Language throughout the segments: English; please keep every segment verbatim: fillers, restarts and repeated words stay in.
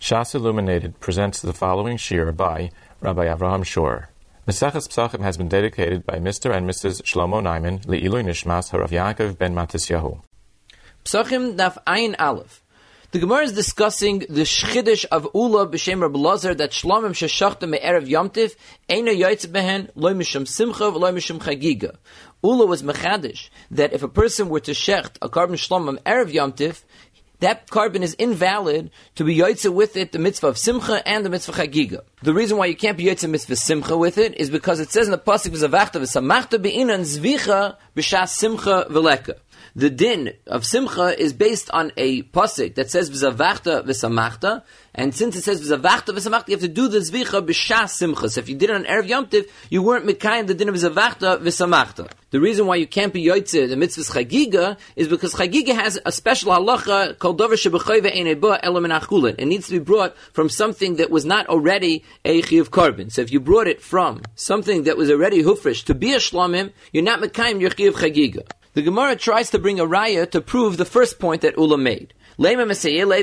Shas Illuminated presents the following shir by Rabbi Avraham Shor. Maseches Psachim has been dedicated by Mister and Missus Shlomo Naiman Le'ilui Nishmas Harav Yaakov ben Matisyahu. Psachim Daf Ayin Aleph. The Gemara is discussing the shchidish of Ula b'shem Rabbi Lazar that Shlomim sheshachta me'erev Yomtiv eina yoytze behen loy mishum simcha v'loy mishum chagiga. Ula was mechadish that if a person were to shecht a carbon Shlomim erev Yomtiv, that carbon is invalid to be yoytze with it the mitzvah of simcha and the mitzvah chagiga. The reason why you can't be yoytze mitzvah simcha with it is because it says in the pasuk v'zavachta v'samachta be'inan zvicha b'shas simcha v'leka. The din of simcha is based on a pasuk that says v'zavachta v'samachta, and since it says v'zavachta v'samachta, you have to do the zvicha b'shas simcha. So if you did it on erev Yom Tiv, you weren't mekayim the din of v'zavachta v'samachta. The reason why you can't be yoytze the mitzvah's chagiga is because chagiga has a special halacha called dover shebechayve ein eba ela min achulin. It needs to be brought from something that was not already a chiyuv carbon. So if you brought it from something that was already hufresh to be a shlomim, you're not mekayim your chiyuv chagiga. The Gemara tries to bring a raya to prove the first point that Ula made. There's a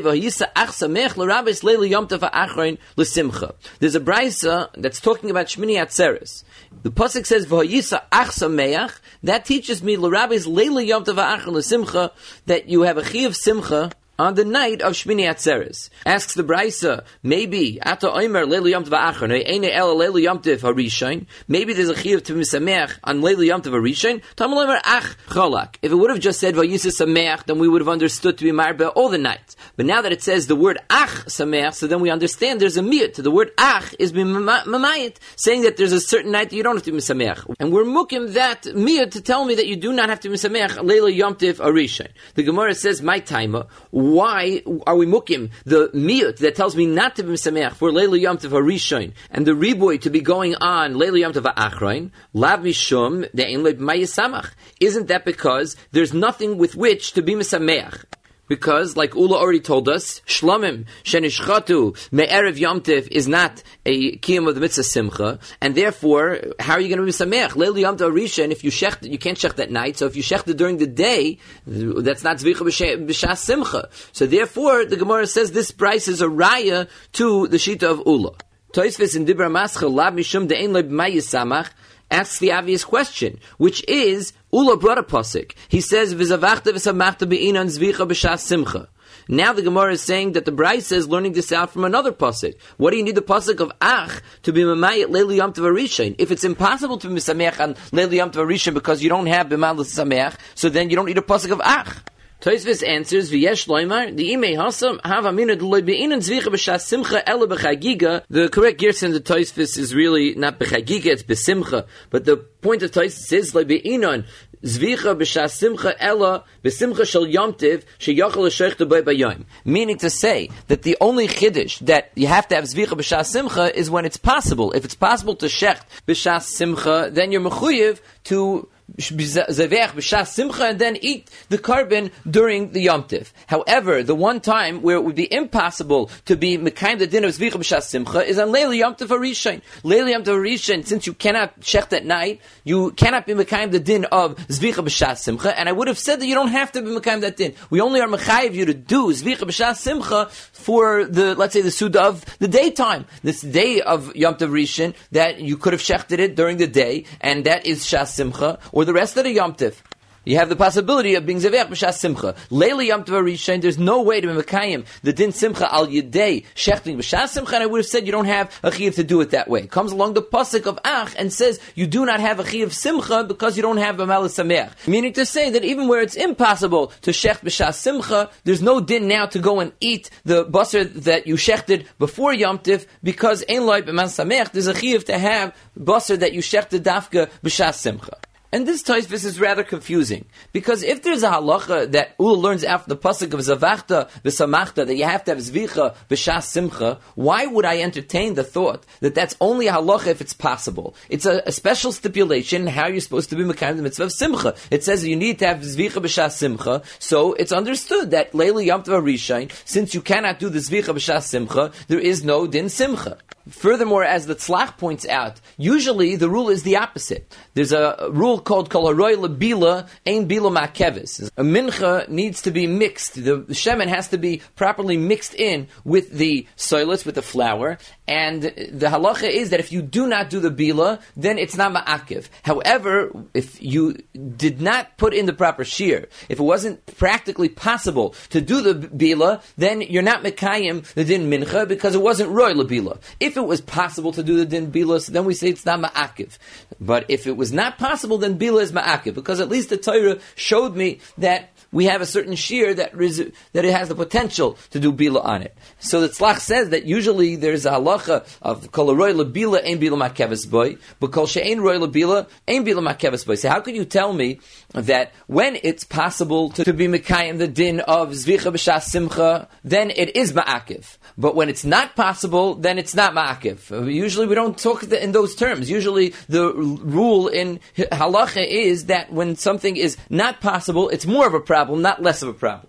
braysa that's talking about Shmini Atzeres. The pasuk says v'hayisa achsa meach. That teaches me l'rabbis leila yom tov ha'achron l'simcha that you have a chiyuv simcha on the night of Shmini Atzeres. Asks the Braisa, maybe Ata Omer Leila Yom Tov Ha'achron, Eine El Leila Yom Tov Harishain. Maybe there's a chiyuv to be sameach on Leila Yom Tov Harishain. Tam Omer Ach Cholak. If it would have just said Vayisa Sameach, then we would have understood to be marba all the night. But now that it says the word Ach Sameach, so then we understand there's a miyut to the word Ach is mamayit, saying that there's a certain night that you don't have to be sameach. And we're mukim that miyut to tell me that you do not have to be sameach Leila Yom Tov Harishain. The Gemara says, my timer. Why are we mukim the miyut that tells me not to be misameach for Leila Yom Tov Harishain and the riboy to be going on Leila Yom Tov Ha'achron? Lav mishum de'en leib mayisamach. Isn't that because there's nothing with which to be misameach? Because, like Ula already told us, Shlomim shenishchatu me'erev Yom Tiv is not a kiyum of the mitzvah simcha, and therefore, how are you going to be sameach? Leil Yom Tov Rishon, if you shecht, you can't shecht at night. So if you shecht it during the day, that's not zvicha b'shas simcha. So therefore, the Gemara says this price is a raya to the shita of Ula. Toisves in Dibra Maschel lab mishum de'en leib mayisamach asks the obvious question, which is, Ula brought a pasuk. He says, "V'zavachta v'samachta be'inan zvicha b'shas simcha." Now the Gemara is saying that the Braisa is learning this out from another pasuk. What do you need the pasuk of Ach to be mamayit Leili Yom Tov Harishain? If it's impossible to be misameach on Leili Yom Tov Harishain because you don't have b'mal l'sameach, so then you don't need a pasuk of Ach. Tosfos answers, "V'yesh loymar the imei hasam have amina d'loy be'inan zvicha b'shas simcha ela b'chagiga." The correct gersa in the Tosfos is really not b'chagiga; it's b'simcha. But the point of Tosfos is loy be'inan zvicha b'shas simcha ela b'simcha shel Yom Tiv sheyachal l'sheichta b'ay b'yom. Meaning to say that the only chiddush that you have to have zvicha b'shas simcha is when it's possible. If it's possible to shecht b'shas simcha, then you're mechuyev to Zavech b'shas simcha and then eat the carbon during the Yom Tiv. However, the one time where it would be impossible to be mekayim the din of zvicha b'shas simcha is on Leila Yom Tov Harishain. Leila Yom Tov Harishain, since you cannot shecht at night, you cannot be mekayim the din of zvicha b'shas simcha. And I would have said that you don't have to be mekayim that din. We only are mechayiv you to do zvicha b'shas simcha for the, let's say, the suda of the daytime. This day of Yom Tov Rishon that you could have shechted it during the day, and that is shas simcha. Or the rest of the Yom Tiv. You have the possibility of being Zavech b'shas simcha. Leila Yom Tov Harishain, there's no way to be mekayim the din simcha al yedei shechting b'shas simcha, and I would have said you don't have a chiyuv to do it that way. It comes along the pasuk of Ach and says you do not have a chiyuv simcha because you don't have a malas sameach. Meaning to say that even where it's impossible to shecht b'shas simcha, there's no din now to go and eat the basar that you shechted before Yom Tiv because ein loy b'malas sameach. There's a chiyuv to have basar that you shechted dafka b'shas simcha. And this Tosfos is rather confusing, because if there's a halacha that Ula learns after the pasuk of Zavachta v'samachta that you have to have zvicha b'shas simcha, why would I entertain the thought that that's only a halacha if it's possible? It's a, a special stipulation how you're supposed to be mekayim the mitzvah of simcha. It says you need to have zvicha b'shas simcha, so it's understood that Leila Yom Tov Harishain, since you cannot do the zvicha b'shas simcha, there is no din simcha. Furthermore, as the Tzlach points out, usually the rule is the opposite. There's a rule called Kol Haroy Lebila Ein Bila Ma'keves. A mincha needs to be mixed. The shemen has to be properly mixed in with the soilus, with the flour. And the halacha is that if you do not do the bila, then it's not ma'akev. However, if you did not put in the proper shear, if it wasn't practically possible to do the bila, then you're not mekayim the din mincha because it wasn't roy lebila. If it was possible to do the din bila, so then we say it's not ma'akev. But if it was not possible, then bila is ma'akev, because at least the Torah showed me that we have a certain shear that res- that it has the potential to do bila on it. So the Tzlach says that usually there's a halacha of kol roy lebila ein bila ma'keves boy, but kol she'ein roy lebila ein bila ma'keves boy. So how could you tell me that when it's possible to, to be mekayim the din of zvicha b'shas simcha, then it is ma'akev, but when it's not possible, then it's not ma'akev? Usually we don't talk in those terms. Usually the rule in halacha is that when something is not possible, it's more of a problem, not less of a problem.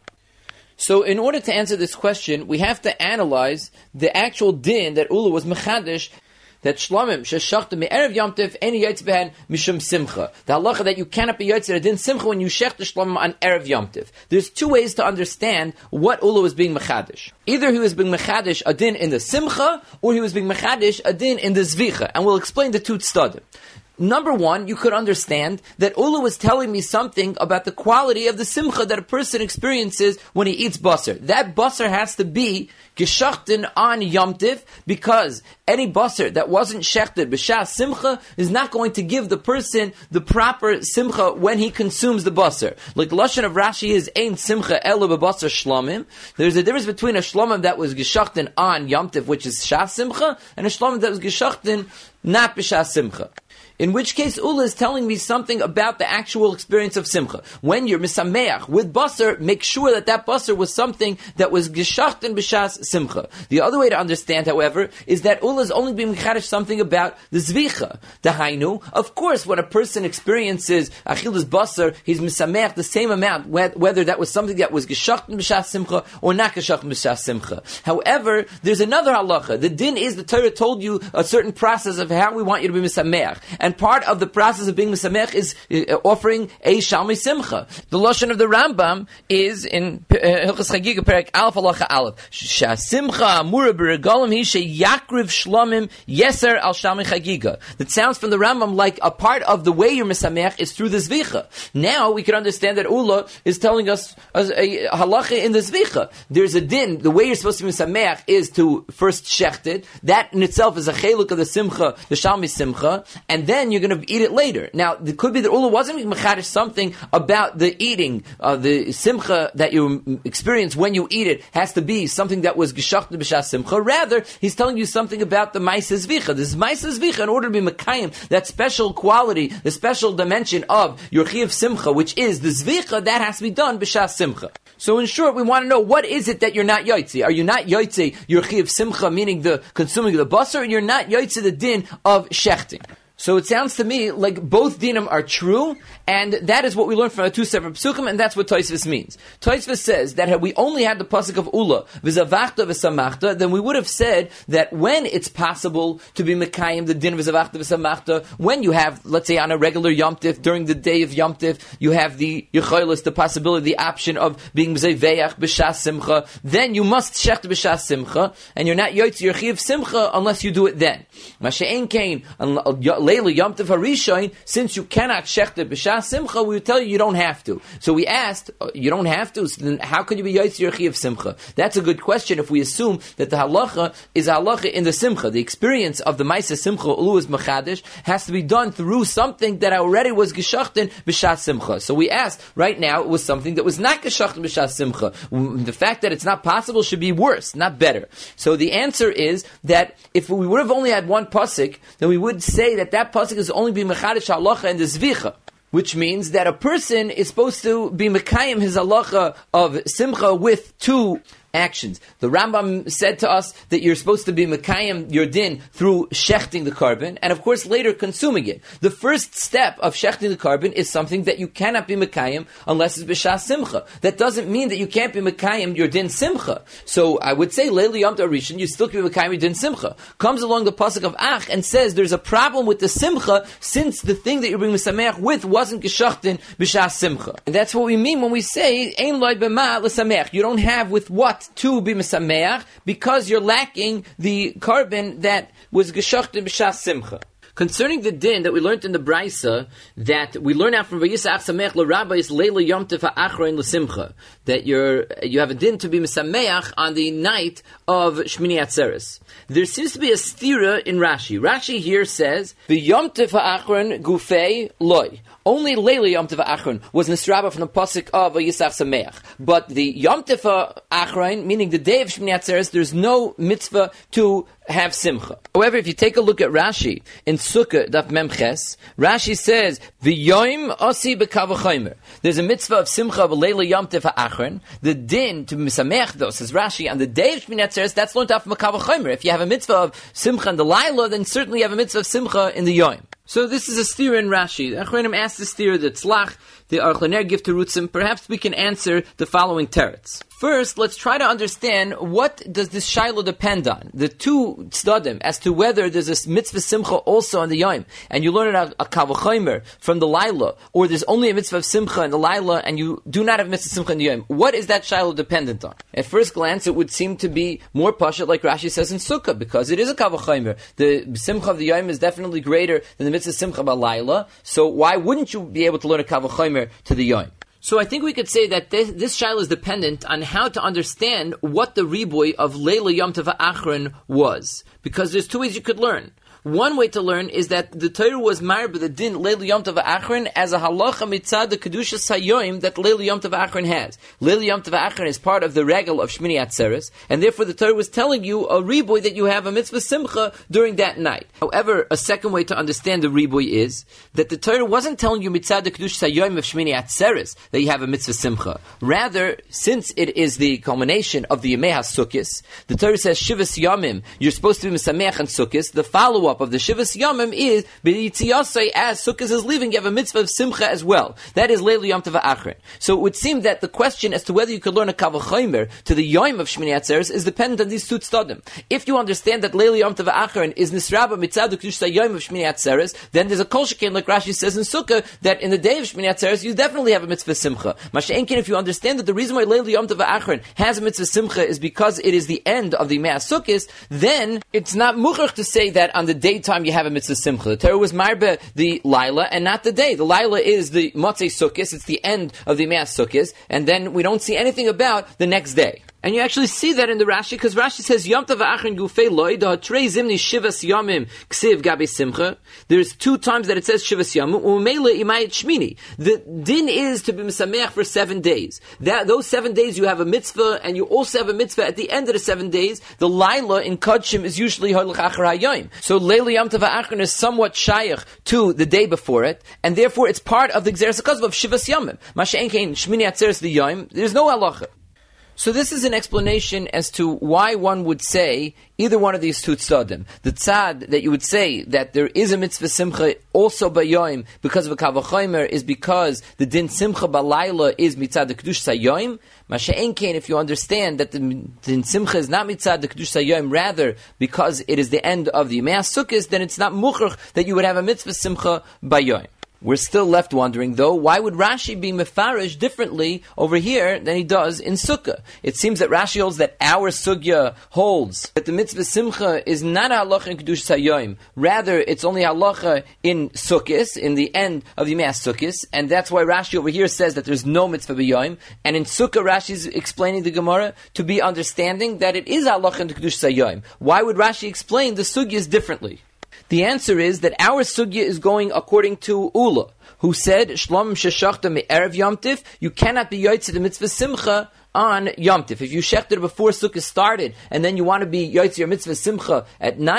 So in order to answer this question, we have to analyze the actual din that Ula was mechadish, that shlomim sheshachta me'erev Yom Tov any yotz behen mishum simcha. The halacha that you cannot be yotz a din simcha when you shech the shlomim on erev Yom Tov. There's two ways to understand what Ula was being mechadish. Either he was being mechadish a din in the simcha, or he was being mechadish a din in the zvicha. And we'll explain the two tztadim. Number one, you could understand that Ula was telling me something about the quality of the simcha that a person experiences when he eats basar. That basar has to be geshachten on Yom Tiv, because any basar that wasn't shechted b'shas simcha is not going to give the person the proper simcha when he consumes the basar. Like lashon of Rashi is ein simcha ela b'basar shlomim. There's a difference between a shlomim that was geshachten on Yom Tiv, which is shas simcha, and a shlomim that was geshachten not b'shas simcha. In which case, Ula is telling me something about the actual experience of simcha. When you're misameach with basar, make sure that that basar was something that was geshachten b'shas simcha. The other way to understand, however, is that Ula is only being mechadish something about the zvicha. Dahainu, of course, when a person experiences achilas basar, he's misameach the same amount, whether that was something that was geshachten b'shas simcha or not geshachten b'shas simcha. However, there's another halacha. The din is the Torah told you a certain process of how we want you to be misameach. And part of the process of being Mesamech is uh, offering a Shalmi Simcha. The Lashon of the Rambam is in Hilchos Chagiga Perek Aleph Halacha Aleph. Sha Simcha Amura B'Regalim Hi She Yakriv Shlomim Yeser Al Shalmi Chagiga. That sounds from the Rambam like a part of the way you're Mesamech is through the Zvicha. Now we can understand that Ula is telling us a, a, a halacha in the Zvicha. There's a din. The way you're supposed to be Mesamech is to first shecht it. That in itself is a cheluk of the Simcha, the Shalmi Simcha, and then you're going to eat it later. Now, it could be that Ula wasn't mechadish something about the eating, uh, the simcha that you experience when you eat it has to be something that was geshachten b'shas simcha. Rather, he's telling you something about the ma'aseh zvicha. This ma'aseh zvicha, in order to be mekayim, that special quality, the special dimension of your chiyuv simcha, which is the zvicha, that has to be done b'shas simcha. So in short, we want to know, what is it that you're not yotzi? Are you not yotzi your chiyuv simcha, meaning the consuming of the basar, or you're not yotzi the din of shechting? So it sounds to me like both dinim are true, and that is what we learned from the two separate psukim, and that's what Tosfos means. Tosfos says that had we only had the pasuk of Ula, v'zavachta v'samachta, then we would have said that when it's possible to be mekayim the din v'zavachta v'samachta, when you have, let's say, on a regular Yom Tif, during the day of Yom Tif, you have the yecholos, the possibility, the option of being mzeveach b'shas simcha, then you must shecht b'shas simcha, and you're not yotzi your chiyuv simcha unless you do it then. Mashe'en kain, Yom Tov Harishain, since you cannot shecht b'shas simcha, we would tell you you don't have to. So we asked, you don't have to, so then how could you be yotzi your chiyuv simcha? That's a good question if we assume that the halacha is a halacha in the simcha. The experience of the ma'aseh simcha, ulu is mechadish, has to be done through something that already was geshachten b'shas simcha. So we asked, right now it was something that was not geshachten b'shas simcha. The fact that it's not possible should be worse, not better. So the answer is that if we would have only had one pasuk, then we would say that that pasuk is only be mechadish halacha and the zvicha, which means that a person is supposed to be mekayim his halacha of simcha with two actions. The Rambam said to us that you're supposed to be mekayim your din through shechting the carbon, and of course later consuming it. The first step of shechting the carbon is something that you cannot be mekayim unless it's b'shas simcha. That doesn't mean that you can't be mekayim your din simcha. So I would say leil yom tov rishon, you still can be mekayim your din simcha. Comes along the pasuk of Ach and says there's a problem with the simcha since the thing that you're being mesameach with wasn't geschachten b'shas simcha. And that's what we mean when we say ein loy b'ma l'sameach. You don't have with what to be mesameach because you're lacking the carbon that was geschachten b'shas simcha. Concerning the din that we learned in the Braisa, that we learn out from Vayisa Ach Sameach LaRabbi Leila Yom Tov HaAchrein L'Simcha, that you're, you have a din to be mesameach on the night of Shmini Atzeres. There seems to be a stira in Rashi. Rashi here says, V'Yom Tov HaAchrein Gufei Loi. Only Leila Yom Tov HaAchrein was nisraba from the pasuk of Vayisa Ach Sameach. But the Yom Tov HaAchrein, meaning the day of Shmini Atzeres, there's no mitzvah to have simcha. However, if you take a look at Rashi in Sukkah Daf Memches, Rashi says V'yoim osi b'kavachomer. There's a mitzvah of simcha of Leila Yom Tov HaAchrein. The din to misamech though, says Rashi, on the day of Shmini Atzeres, that's learned out from a kavachomer. If you have a mitzvah of simcha in the Laila, then certainly you have a mitzvah of simcha in the Yom. So this is a steer in Rashi. The Achronim asked the steer, the Tzlach, the Aruch LaNer give to Rutzim. Perhaps we can answer the following teretz. First, let's try to understand what does this Shiloh depend on. The two tzdadim as to whether there's a mitzvah simcha also on the Yom, and you learn it out a kavachomer from the Laila, or there's only a mitzvah of simcha in the Laila, and you do not have mitzvah simcha in the Yom. What is that Shiloh dependent on? At first glance, it would seem to be more pashat, like Rashi says in Sukkah, because it is a kavachomer. The simcha of the Yom is definitely greater than the mitzvah simcha by Laila. So why wouldn't you be able to learn a kavachomer to the Yom? So I think we could say that this, this shaila is dependent on how to understand what the riboy of Leila Yom Tov HaAchrein was. Because there's two ways you could learn. One way to learn is that the Torah was married by the din Leila Yom Tov HaAchrein as a halacha mitzad the Kedushas HaYom that Leila Yom Tov HaAchrein has. Leila Yom Tov HaAchrein is part of the regal of Shmini Atzeres, and therefore the Torah was telling you a riboy that you have a mitzvah simcha during that night. However, a second way to understand the riboy is that the Torah wasn't telling you mitzad the Kedushas HaYom of Shmini Atzeres that you have a mitzvah simcha. Rather, since it is the culmination of the Yemei HaSukkos, the Torah says Shivas Yomim, you're supposed to be mesameach on Sukkos. The follow-up of the Shivas Yomim is B'yitziyasei, as Sukkot is leaving, you have a mitzvah of simcha as well. That is Leila Yom Tov HaAchrein. So it would seem that the question as to whether you could learn a kavachomer to the Yom of Shmini Atzeres is dependent on these two tzdadim. If you understand that Leila Yom Tov HaAchrein is nisraba mitzad Kedushas Yom of Shmini Atzeres, then there's a kol sheken, like Rashi says in Sukkah, that in the day of Shmini Atzeres you definitely have a mitzvah simcha. Masha'enkin, if you understand that the reason why Leila Yom Tov HaAchrein has a mitzvah simcha is because it is the end of the Yemei HaSukkos, then it's not muchach to say that on the daytime you have a mitzvah simcha. The Torah was marbe the Laila and not the day. The Laila is the Motzei Sukkos, it's the end of the Yemei HaSukkos, and then we don't see anything about the next day. And you actually see that in the Rashi, because Rashi says, Yom Tov HaAchrein Gufei Loi, da Trei Zimni Shivas Yomim Ksiv Gabi Simcha. There's two times that it says Shivas Yomim, U'meile Imayit Shmini. The din is to be Mesameach for seven days. That, those seven days you have a mitzvah, and you also have a mitzvah at the end of the seven days. The Laila in Kodshim is usually Holach Achar HaYom. So Leila Yom Tov HaAchrein is somewhat shayach to the day before it, and therefore it's part of the Gzeres HaKazv of Shivas Yomim. Masha'en Kein Shmini Atzeres the Yom, there's no halacha. So this is an explanation as to why one would say either one of these two tzadim. The tzad that you would say that there is a mitzvah simcha also by Yom because of a kavachomer is because the din simcha balayla is mitzad the kedush sayoim. Masha'en kein, if you understand that the din simcha is not mitzad the kedush sayoim, rather because it is the end of the Yemei HaSukkos, then it's not muchach that you would have a mitzvah simcha by Yom. We're still left wondering, though, why would Rashi be mefarish differently over here than he does in Sukkah? It seems that Rashi holds that our Sugya holds that the mitzvah simcha is not a halacha in Kedush Sayoim. Rather, it's only halacha in Sukkos, in the end of the Yemei HaSukkos, and that's why Rashi over here says that there's no mitzvah b'yoim. And in Sukkah, Rashi is explaining the Gemara to be understanding that it is halacha in Kedush Sayoim. Why would Rashi explain the Sugyas differently? The answer is that our sugya is going according to Ula, who said, Shlom sheshachta me'erev Yom Tif, you cannot be yotzei the mitzvah simcha on Yom Tif. If you shechted before Sukkah started, and then you want to be yotzei your mitzvah simcha at night,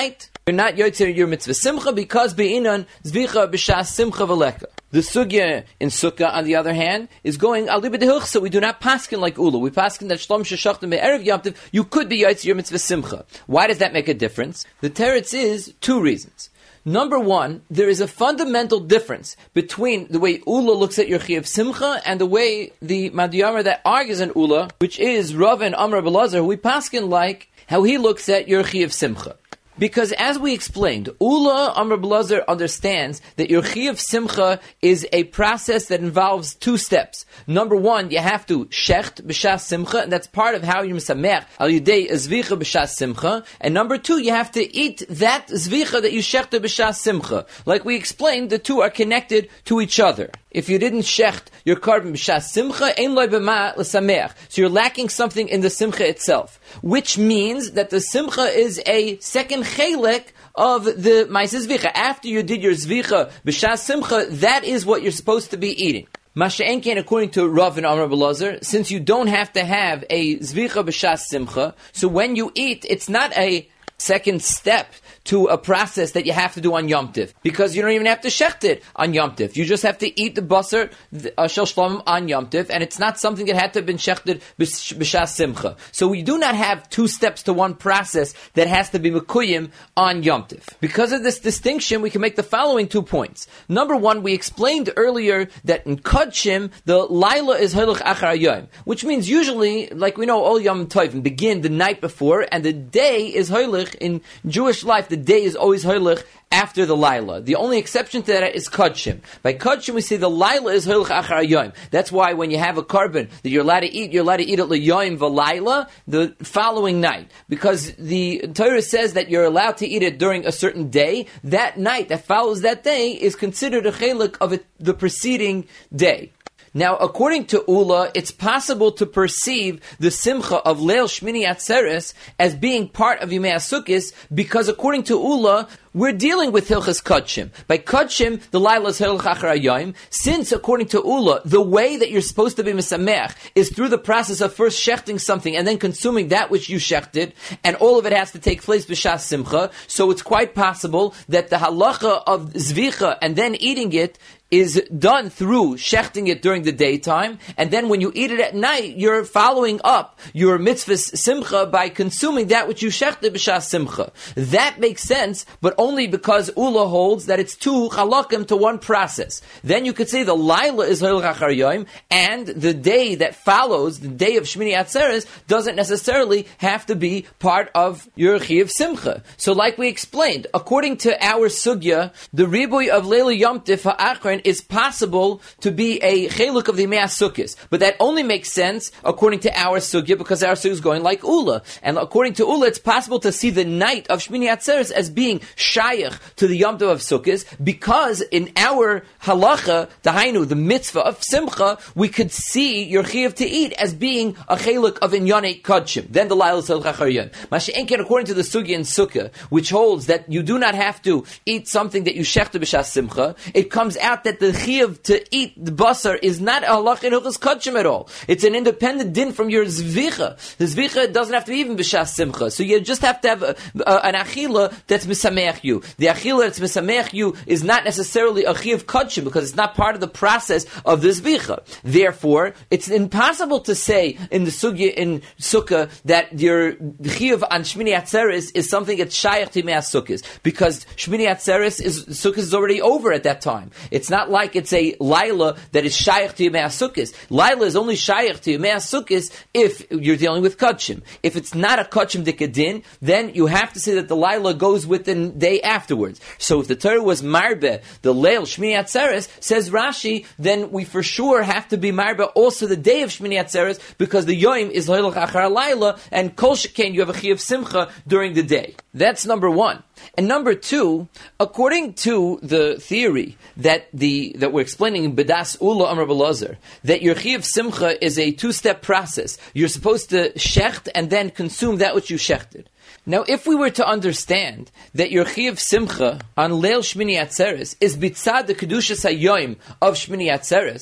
You're not Yotzer your mitzvah simcha because be'inan zvicha b'shas simcha v'leka. The sugya in sukkah, on the other hand, is going aliba dehilch, so we do not paskin like ula. We paskin that shlom sheshachtim be'erev yomtiv, you could be Yotzer your mitzvah simcha. Why does that make a difference? The teretz is two reasons. Number one, there is a fundamental difference between the way Ula looks at your Chiyuv Simcha and the way the Madiyamar that argues in Ula, which is Rav and Amr Belazar, who we paskin like how he looks at your Chiyuv Simcha. Because as we explained, Ula Amr Belazar understands that your Chiyuv Simcha is a process that involves two steps. Number one, you have to shecht b'shas simcha, and that's part of how you're misamech al yidei zvicha b'shas simcha. And number two, you have to eat that zvicha that you shechted b'shas simcha. Like we explained, the two are connected to each other. If you didn't shecht your carbon b'shas simcha, ein loy b'ma l'sameach. So you're lacking something in the simcha itself, which means that the simcha is a second chelek of the ma'aser zvicha. After you did your zvicha b'shas simcha, that is what you're supposed to be eating. Masha'enken, according to Rav and Amr Belazar, since you don't have to have a zvicha b'shas simcha, so when you eat, it's not a second step to a process that you have to do on Yom Tiv, because you don't even have to shecht it on Yom Tiv. You just have to eat the basar uh, shel shlamim on Yom Tiv, and it's not something that had to have been shechted b'shas simcha. So we do not have two steps to one process that has to be mekuyim on Yom Tiv. Because of this distinction, we can make the following two points. Number one, we explained earlier that in Kodshim, the Laila is Hoylech Achar Hayom, which means usually, like we know, all Yom Tovim begin the night before, and the day is Hoylech. In Jewish life, the day is always Hoylech after the Laila. The only exception to that is Kodshim. By Kodshim, we say the Laila is Hoylech Achar Hayom. That's why when you have a carbon that you're allowed to eat, you're allowed to eat it L'Yom V'Laila, the following night. Because the Torah says that you're allowed to eat it during a certain day. That night that follows that day is considered a Chelek of it, the preceding day. Now, according to Ula, it's possible to perceive the simcha of Leil Shmini Atzeres as being part of Yimei HaSukkos, because according to Ula, we're dealing with Hilchas Kodshim. By Kodshim, the Laila is Hilch Achar Hayom. Since, according to Ula, the way that you're supposed to be Mesameach is through the process of first shechting something and then consuming that which you shechted, and all of it has to take place b'shas simcha, so it's quite possible that the halacha of Zvicha and then eating it is done through shechting it during the daytime, and then when you eat it at night, you're following up your mitzvah simcha by consuming that which you shechted b'shas simcha. That makes sense, but only because Ula holds that it's two halakim to one process. Then you could say the Laila is Hoylech Achar Hayom, and the day that follows, the day of Shmini Atzeres, doesn't necessarily have to be part of your Chiyuv Simcha. So like we explained, according to our sugya, the ribuy of Leila Yom Tif Ha'achron is possible to be a cheluk of the Yimei HaSukkos, but that only makes sense according to our sugya, because our sugya is going like Ula. And according to Ula, it's possible to see the night of Shmini Atzeres as being shayach to the Yom Tov of Sukkos, because in our halacha, dahainu, the mitzvah of Simcha, we could see your chiyuv to eat as being a cheluk of Inyanei Kodshim. Then the Laila Sel Chacharyon. Masha'enken, according to the sugya in Sukkah, which holds that you do not have to eat something that you shechta b'shas Simcha, it comes out that the chiyuv to eat the basar is not a halach in Hilchos Kodshim at all. It's an independent din from your zvicha. The zvicha doesn't have to be even b'shas simcha. So you just have to have a, a, an achila that's misameach you. The achila that's misameach you is not necessarily a chiyuv Kodshim, because it's not part of the process of the zvicha. Therefore, it's impossible to say in the sugya in sukkah that your chiyuv on Shmini Atzeres is something that's shayach to Yimei HaSukkos, because Shmini Atzeres is sukkah is already over at that time. It's not like it's a Laila that is shayach to Yimei HaSukkos. Laila is only shayach to Yimei HaSukkos if you're dealing with Kodshim. If it's not a Kodshim dikadin, then you have to say that the Laila goes within the day afterwards. So if the Torah was marbe, the Leil Shmini Atzeres, says Rashi, then we for sure have to be marbe also the day of Shmini Atzeres, because the Yom is Hoylech Achar Laila, and Kol Sheken you have a Chiyuv Simcha during the day. That's number one. And number two, according to the theory that the that we're explaining in Bedas Ula Amr Belazar, that your Chiyuv Simcha is a two-step process. You're supposed to shecht and then consume that which you shechted. Now, if we were to understand that your Chiyuv Simcha on Leil Shmini Atzeres is bitzad the Kedushas HaYom of Shmini Atzeres,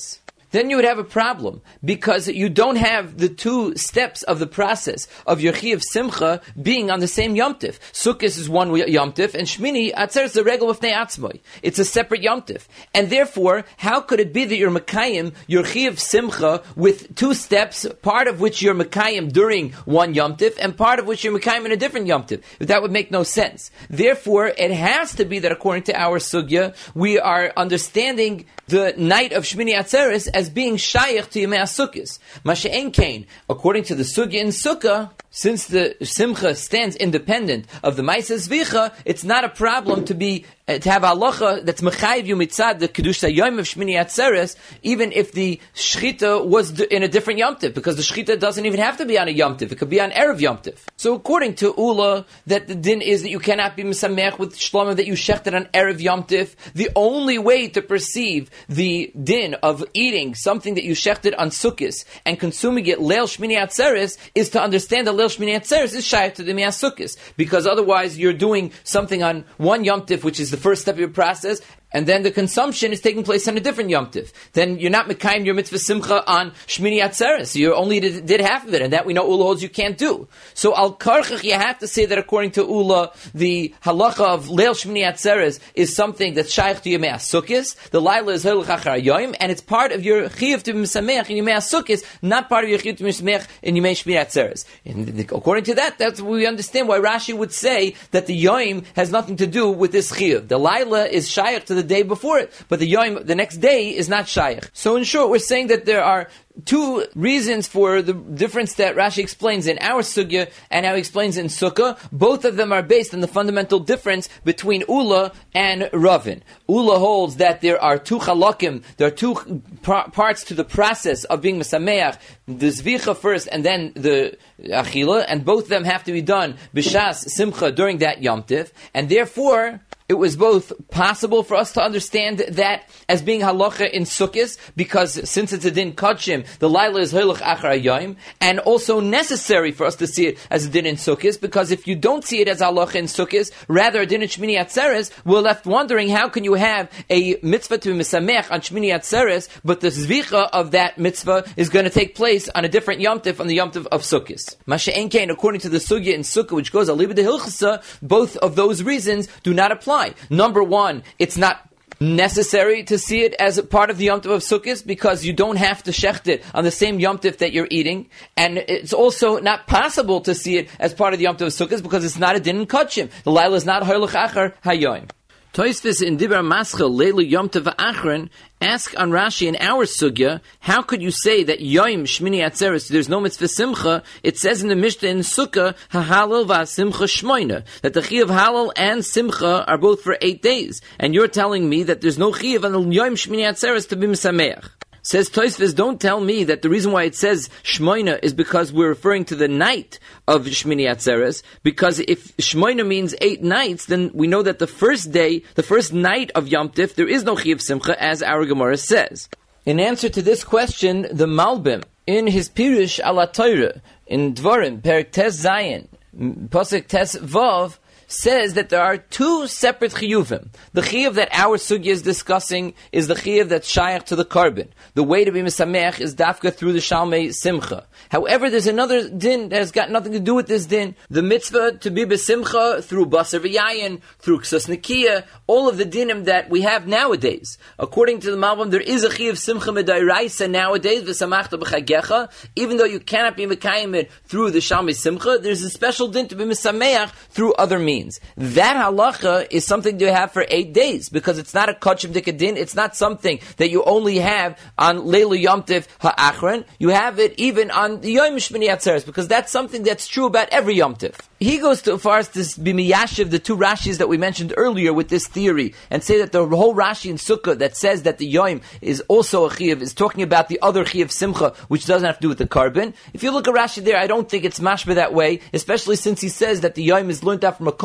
then you would have a problem, because you don't have the two steps of the process of your Chiyuv Simcha being on the same Yom Tif. Sukkot is one Yom Tif, and Shmini Atzeres is a regel of Pnei Atzmoi. It's a separate Yom Tif. And therefore, how could it be that you're Mekayim your Chiyuv Simcha with two steps, part of which you're Mekayim during one Yom Tif, and part of which you're Mekayim in a different Yom Tif? That would make no sense. Therefore, it has to be that according to our Sugya, we are understanding the night of Shmini Atzeres as being Shayach to Yemei HaSukkos. Masha'en Kain, according to the Sugya in Sukkah, since the Simcha stands independent of the Maisa Zvicha, it's not a problem to be uh, to have halacha that's mechayiv you mitzad the Kedusha Yom of Shmini Atzeres, even if the Shechita was d- in a different Yom Tif, because the Shechita doesn't even have to be on a Yom Tif, it could be on Erev Yom Tif. So according to Ula, that the din is that you cannot be Mesamech with Shlomo, that you shechted on Erev Yom Tif. The only way to perceive the din of eating something that you shechted on Sukkos and consuming it Leil Shmini Atzeres is to understand that Leil Shmini Atzeres is shayach to the Miyas Sukkos, because otherwise you're doing something on one Yom Tif, which is the first step of your process, and then the consumption is taking place on a different Yom Tif. Then you're not mekayim your mitzvah simcha on Shmini Atzeres. You only did, did half of it, and that we know Ula holds you can't do. So al karchach, you have to say that according to Ula, the halacha of Leil Shmini Atzeres is something that's shaykh to Yemei HaSukkos. The Laila is Hilach Achar Yoim, and it's part of your chiyuv to be Mesamech in Yemei HaSukkos, not part of your chiyuv to be Mesamech in Yemei Shmini Atzeres. And according to that, that's what we understand why Rashi would say that the Yoim has nothing to do with this chiyuv. The Laila is shaykh to the day before it, but the Yom, the next day, is not shaykh. So in short, we're saying that there are two reasons for the difference that Rashi explains in our sugya and how he explains in Sukkah. Both of them are based on the fundamental difference between Ula and Ravin. Ula holds that there are two chalakim, there are two par- parts to the process of being Mesameach, the Zvicha first and then the Achila, and both of them have to be done B'shas Simcha during that Yom Tif, and therefore it was both possible for us to understand that as being halacha in Sukkos, because since it's a din kachim, the Laila is hilach achar hayom, and also necessary for us to see it as a din in Sukkos, because if you don't see it as halacha in Sukkos, rather a din in Shmini Atzeres, we're left wondering how can you have a mitzvah to be mesamech on Shmini Atzeres, but the zvicha of that mitzvah is going to take place on a different Yom Tif, on the Yom Tif of Sukkos. Masha'en Kain, according to the sugya in Sukkah, which goes aliba de hilchasa, both of those reasons do not apply. Number one, it's not necessary to see it as a part of the Yom Tov of Sukkot, because you don't have to shecht it on the same Yom Tov that you're eating, and it's also not possible to see it as part of the Yom Tov of Sukkot because it's not a din in kachim. The Laila is not Hilach Achar Hayom. Tosfos in Dibra Mascha Leilu Yom Tov Achron ask on Rashi in our sugya, how could you say that Yom Shmini Atzeres there's no mitzvah simcha? It says in the Mishnah in Sukkah Hahalel VaSimcha Shmoina that the Chi of Halal and Simcha are both for eight days, and you're telling me that there's no Chi of Yom Shmini Atzeres to be Mesameach. Says Tosfos, don't tell me that the reason why it says Shmoina is because we're referring to the night of Shmini Atzeres, because if Shmoina means eight nights, then we know that the first day, the first night of Yom Tif, there is no Chiyuv Simcha, as our Gemara says. In answer to this question, the Malbim, in his Pirush Ala Torah, in Dvarim, Perek Tes Zayin, Pasuk Tes Vav, says that there are two separate chiyuvim. The chiyuv that our sugya is discussing is the chiyuv that's shayach to the carbon. The way to be mesamech is dafka through the shalmei simcha. However, there's another din that has got nothing to do with this din. The mitzvah to be besimcha through basar v'yayin, through ksus nikiya, all of the dinim that we have nowadays. According to the Malbim, there is a chiyuv simcha medairaisa nowadays, v'samachta b'chagecha. Even though you cannot be mekayim it through the shalmei simcha, there's a special din to be mesameach through other means. That halacha is something you have for eight days, because it's not a kachim dikadin, it's not something that you only have on Leilu Yom Tiv Ha'achron, you have it even on the Yom Shmini Atzeres, because that's something that's true about every Yom Tiv. He goes to far as to be miyashiv the two Rashis that we mentioned earlier with this theory, and say that the whole Rashi in Sukkah that says that the Yom is also a Chiyuv is talking about the other Chiyuv Simcha, which doesn't have to do with the carbon. If you look at Rashi there, I don't think it's mashma that way, especially since he says that the Yom is learned out from a kol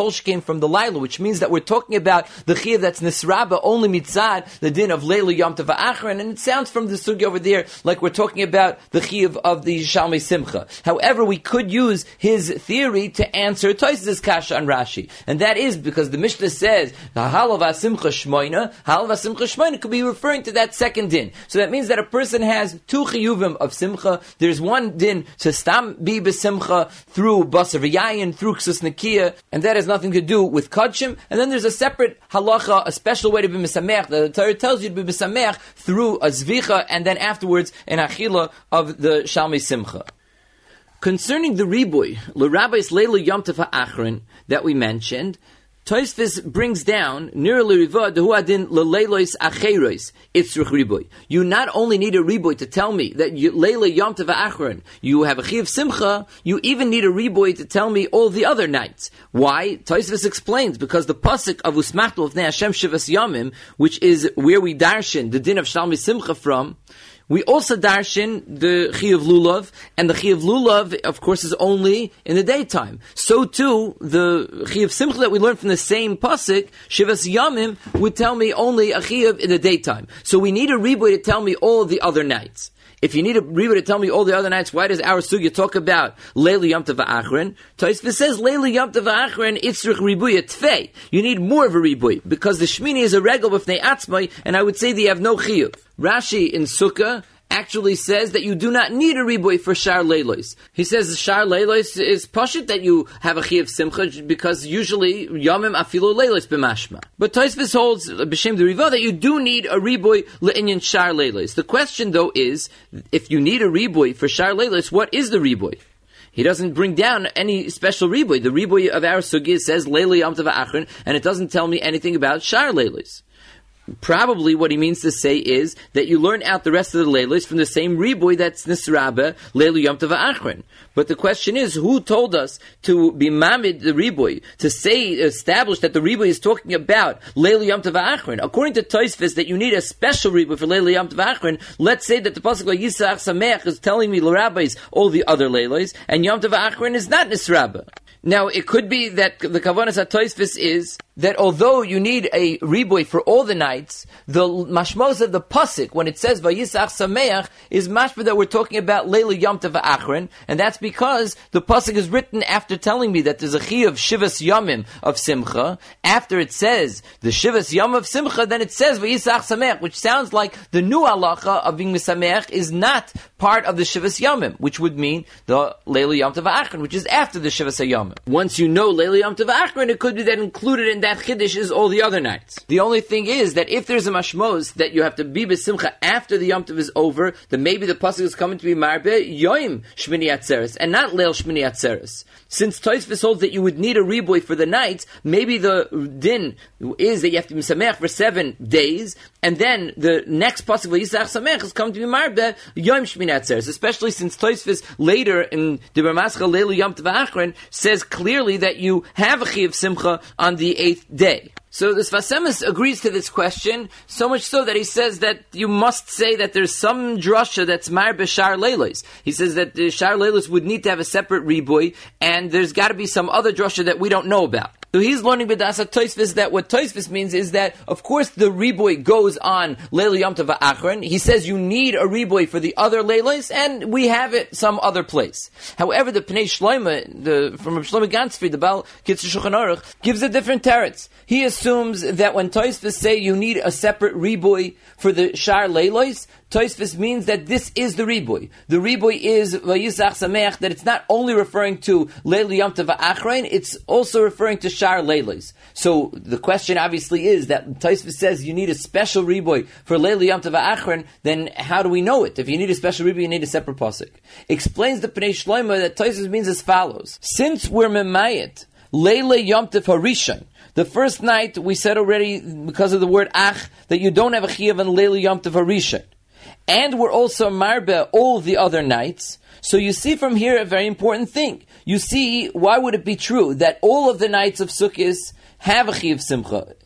Kolsh came from the Laila, which means that we're talking about the Chiyuv that's Nisraba only mitzad the din of Leila Yom Tov Va'achron, and it sounds from the Sugi over there like we're talking about the Chiyuv of the Shalmei Simcha. However, we could use his theory to answer Tosfos' kasha on Rashi, and that is because the Mishnah says Halav HaSimcha Shmoina, Halav HaSimcha Shmoina could be referring to that second din. So that means that a person has two Chiyuvim of Simcha. There's one din to Stam Bi B'Simcha through Basar V'Yayin, through Ksus Nekiya, and that has nothing to do with Kodshim. And then there's a separate halacha, a special way to be Misamech. The Torah tells you to be Misamech through a Zvicha, and then afterwards an Achila of the Shalmei Simcha. Concerning the Riboy, L'Rabbis Leila Yom Tov HaAchron, that we mentioned, Tosfos brings down Nir L'Riva Dehu Adin L'Leilos Acheros Itzruch Riboy. You not only need a Riboy to tell me that you, Leila Yom Tov HaAchron, you have a Chiyuv Simcha, you even need a Riboy to tell me all the other nights. Why? Tosfos explains, because the pasuk of Usmachtu L'fnei Hashem Shivas Yamim, which is where we darshan the din of Shalmei Simcha from, we also darshan the Chiyuv Lulav, and the Chiyuv Lulav, of course, is only in the daytime. So too, the Chiyuv Simcha that we learned from the same pasuk, Shivas Yamim, would tell me only a Chiyuv in the daytime. So we need a Riboy to tell me all the other nights. If you need a Riboy to tell me all the other nights, why does our Sugya talk about Leila Yom Tov Va'achron? Tosfos says Leila Yom Tov Va'achron Itzrich Riboy Tfei. You need more of a Riboy, because the Shmini is a regal b'fnei atzmai, and I would say they have no Chiyuv. Rashi in Sukkah actually says that you do not need a Riboy for Shar Leilos. He says Shar Leilos is pashut that you have a Chiyuv Simcha, because usually Yomim Afilu Leilos b'mashma. But Tosfos holds b'shem the Riva that you do need a Riboy le'inyan Shar Leilos. The question though is, if you need a Riboy for Shar Leilos, what is the Riboy? He doesn't bring down any special Riboy. The Riboy of our Sugya says Leila Yom Tov Va'achron, and it doesn't tell me anything about Shar Leilos. Probably what he means to say is that you learn out the rest of the Leilos from the same Riboy that's Nisraba, Leila Yom Tov Va'achron. But the question is, who told us to be mamid the Riboy, to say, establish that the Riboy is talking about Leila Yom Tov Va'achron? According to Tosfos, that you need a special Riboy for Leila Yom Tov Va'achron. Let's say that the pasuk like Yisach Sameach is telling me L'Rabbis all the other Leilos, and Yom Tov Va'achron is not Nisraba. Now, it could be that the Kavanas HaTosfos is that although you need a Riboy for all the nights, the mashmos of the pasuk, when it says Vayisach Sameach, is mashma that we're talking about Leila Yom Tov Va'achron, and that's because the pasuk is written after telling me that there's a Chiyuv Shivas Yomim of Simcha. After it says the Shivas Yom of Simcha, then it says Vayisach Sameach, which sounds like the new halacha of being Misameach is not part of the Shivas Yomim, which would mean the Leila Yom Tov Va'achron, which is after the Shivas Yomim. Once you know Leila Yom Tov Va'achron, it could be that included in that Chiddush is all the other nights. The only thing is that if there's a mashmos that you have to be b'simcha after the Yom Tov is over, then maybe the pasuk is coming to be marbe yoim shmini atzeres and not leil shmini atzeres. Since Tosfos holds that you would need a Riboy for the nights, maybe the din is that you have to be sameach for seven days, and then the next pasuk v'yisach sameach is coming to be marbe yoim shmini atzeres. Especially since Tosfos later in Divrei Mascha Leila Yom Tov Va'achron says clearly that you have a Chiyuv Simcha on the eighth day. So the Sfas Emes agrees to this question, so much so that he says that you must say that there's some drasha that's mar b'shar leilos. He says that the shar leilos would need to have a separate riboy, and there's got to be some other drasha that we don't know about. So he's learning b'das Tosfos that what Tosfos means is that, of course, the riboy goes on Leila Yom Tov Va'achron. He says you need a riboy for the other leilos, and we have it some other place. However, the Pnei Shlomo, the from Rabbi Shlomo Ganzfried, the Baal Kitzur Shulchan Aruch, gives a different teretz. He assumes that when Tosfos say you need a separate riboy for the shar leilos, Tosfos means that this is the riboy. The riboy is vayisach sameach, that it's not only referring to Leila Yom Tov Va'achron, it's also referring to shar leilos. So the question obviously is that Tosfos says you need a special riboy for Leila Yom Tov Va'achron, then how do we know it? If you need a special riboy, you need a separate pasuk. Explains the Pnei Shlomo that Tosfos means as follows. Since we're memayit Leila Yom Tov Harishon, the first night, we said already, because of the word ach, that you don't have a chiyuv on Leila Yom Tov Harishon. And we're also marbe all the other nights. So you see from here a very important thing. You see, why would it be true that all of the nights of Sukkot have a chiyuv simcha?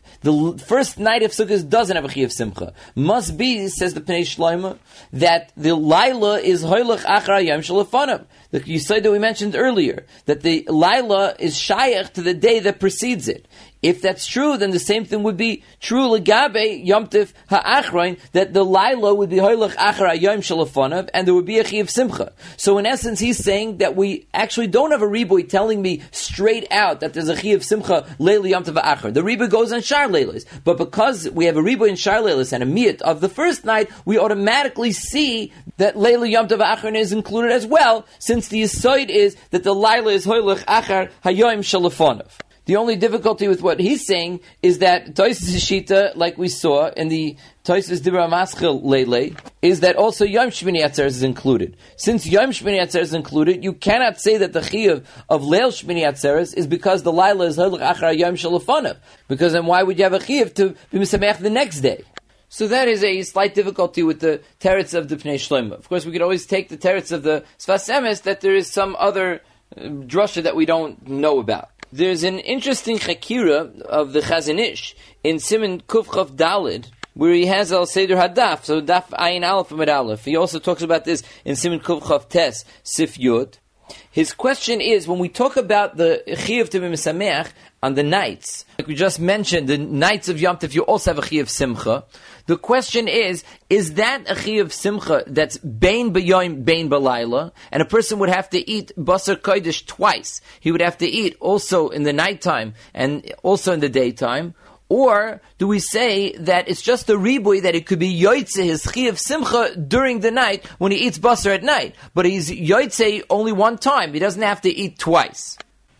The l- first night of Sukkot doesn't have a Chiyuv Simcha. Must be, says the Pnei Shlomo, that the Laila is Hoylech Achar Yom Shalafanam. The Yisod that we mentioned earlier, that the Laila is Shayach to the day that precedes it. If that's true, then the same thing would be true legabe Yom Tif ha'achroin, that the Laila would be Hoylech Achar Yom Shalafanam, and there would be a Chiyuv Simcha. So in essence, he's saying that we actually don't have a Riboy telling me straight out that there's a Chiyuv Simcha Leila Yom Tif ha'achar. The Riboy goes on Shar Leilas. But because we have a Riboy in Shar Leilas and a Miyat of the first night, we automatically see that Leila Yom Tif ha'achar is included as well, since the Yisod is that the Laila is Hoylech Achar Hayom Shalafanam. The only difficulty with what he's saying is that Tosis Shita, like we saw in the Tosis Dibra Maschil Leile, is that also Yom Shmini Atzeres is included. Since Yom Shmini Atzeres is included, you cannot say that the Chiyuv of Leil Shmini Atzeres is because the Laila is Hoylech Achar Yom Shalafanam. Because then why would you have a Chiyuv to be Misameach the next day? So that is a slight difficulty with the teretz of the Pnei Shlomo. Of course, we could always take the teretz of the Sfas Emes that there is some other uh, drasha that we don't know about. There's an interesting chakira of the Chazon Ish in Siman Kuf Chav Dalid, where he has Al Seder Hadaf, so Daf Ayin Aleph Amud Aleph. He also talks about this in Siman Kuf Chav Tes Sif Yud. His question is, when we talk about the Chiyuv to be Mesameach on the nights, like we just mentioned, the nights of Yom Tov, you also have a Chiyuv Simcha. The question is, is that a Chiyuv Simcha that's Bein B'Yom, Bein B'Layla, and a person would have to eat Basar Kodesh twice. He would have to eat also in the nighttime and also in the daytime. Or do we say that it's just a riboy that it could be yoytze his chiyuv simcha during the night when he eats basar at night, but he's yoytze only one time. He doesn't have to eat twice.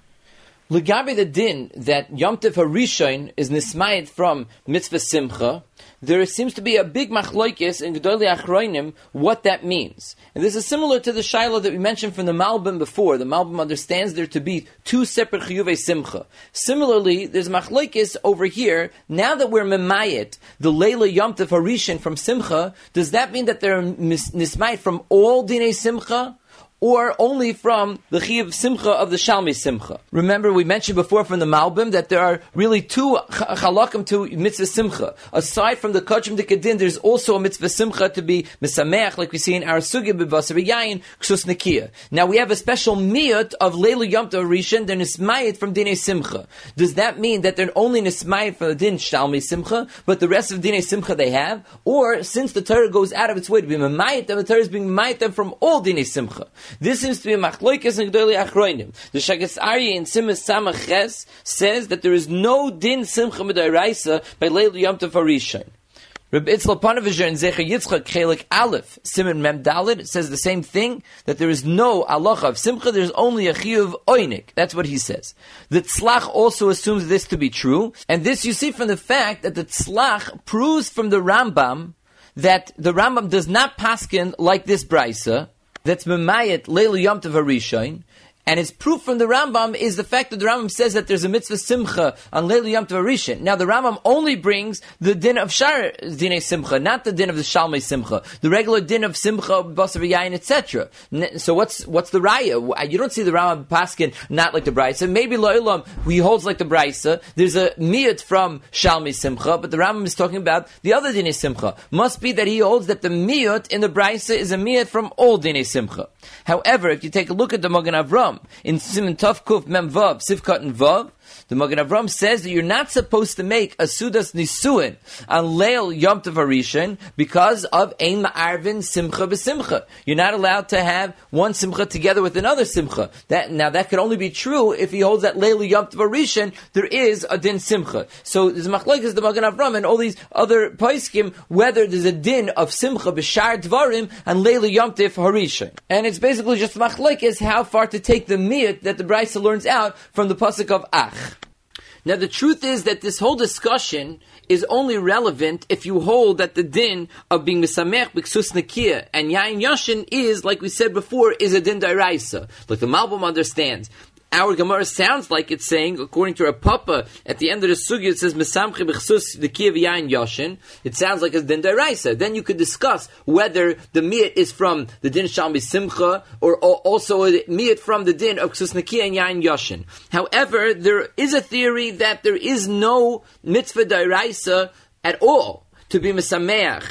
Legabe the din that Yom Tov HaRishon is nismayed from mitzvah simcha, there seems to be a big machloikis in Gedolei Achronim what that means. And this is similar to the shaila that we mentioned from the Malbim before. The Malbim understands there to be two separate chiyuvei simcha. Similarly, there's machloikis over here. Now that we're memayit, the Leila Yom Tov HaRishon from simcha, does that mean that they're nismayed from all dinei simcha? Or only from the Chiyuv Simcha of the Shalmi Simcha. Remember, we mentioned before from the Malbim that there are really two chalakim to Mitzvah Simcha. Aside from the Kachim Dikadin, there's also a Mitzvah Simcha to be Misameach, like we see in our Sugya B'Basar B'Yayin, Ksus Nekiya. Now we have a special miyut of Leila Yom Tov Rishon, they're Nismayit from Dinei Simcha. Does that mean that they're only Nismayit from the Din Shalmi Simcha, but the rest of Dinei Simcha they have? Or, since the Torah goes out of its way to be Mamayit them, the Torah is being Mamayit them from all Dinei Simcha. This seems to be a machloikes in Gedolei Achronim. The Shagas Aryeh in Simas Samach Ches says that there is no din simcha midaraisa by Leil Yom Tov HaRishon. Reb Itzla Panavizer in Zecher Yitzchak Chelik Aleph Siman Mem Dalid says the same thing, that there is no halacha of simcha, there's only a chiyuv oinik. That's what he says. The Tzlach also assumes this to be true, and this you see from the fact that the Tzlach proves from the Rambam that the Rambam does not paskin like this brisa, that's Memayet Leil Yom Tov HaRishon, and its proof from the Rambam is the fact that the Rambam says that there's a mitzvah simcha on Leil Yom Tov HaRishon. Now the Rambam only brings the din of Shar Dinei Simcha, not the din of the Shalmei Simcha, the regular din of Simcha, Basar V'Yayin, et cetera. So what's what's the raya? You don't see the Rambam paskin not like the Brisa. Maybe Lo'ilam he holds like the Brisa. There's a miyut from Shalmei Simcha, but the Rambam is talking about the other Dinei Simcha. Must be that he holds that the miyut in the Brisa is a miyut from all Dinei Simcha. However, if you take a look at the Magen Avram in Siman Tov Kuf Mem Vav Sivkat and Vav, the Magen Avram says that you're not supposed to make a Sudas Nisuin on Leil Yom Tov HaRishon because of Ein Ma'arvin Simcha B'Simcha. You're not allowed to have one Simcha together with another Simcha. That, now that could only be true if he holds that Leil Yom Tov HaRishon there is a din Simcha. So there's Machlokes the Magen Avram and all these other Paiskim whether there's a din of Simcha B'Shar Dvarim and Leil Yom Tov HaRishon. And it's basically just Machlokes how far to take the miyut that the Brisa learns out from the pasuk of Ach. Now the truth is that this whole discussion is only relevant if you hold that the din of being Mesamech B'Ksus Nekiya and Yain Yashin is, like we said before, is a din d'oraisa. Like the Malbim understands. our Gemara sounds like it's saying, according to Rav Papa, at the end of the sugya, it says, Mesamche b'chsus Nekiya v'yayin yoshin. It sounds like a din d'oraisa. Then you could discuss whether the miyat is from the din Shalmi Simcha, or also a miyat from the din of chsus Nekiya and yayin yoshin. However, there is a theory that there is no mitzvah d'oraisa at all to be mesameach.